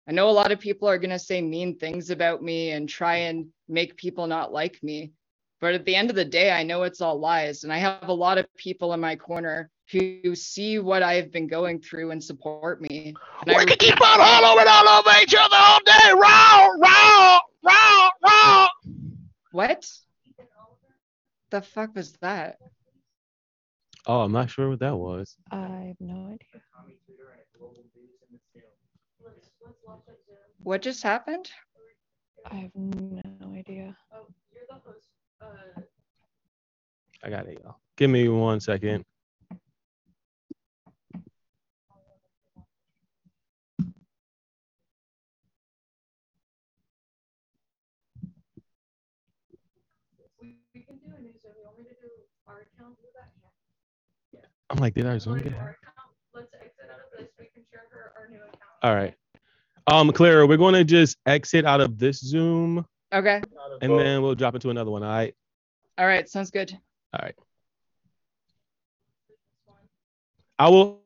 I know a lot of people are going to say mean things about me and try and make people not like me. But at the end of the day, I know it's all lies. And I have a lot of people in my corner who see what I've been going through and support me. And we can keep on hollering all over each other all day. Raw. What? The fuck was that? Oh, I'm not sure what that was. I have no idea. What just happened? I have no idea. I got it, y'all. Give me 1 second. I'm like, did our Zoom get hacked? All right. Clara, we're going to just exit out of this Zoom. Okay. And then we'll drop into another one. All right. All right. Sounds good. All right. I will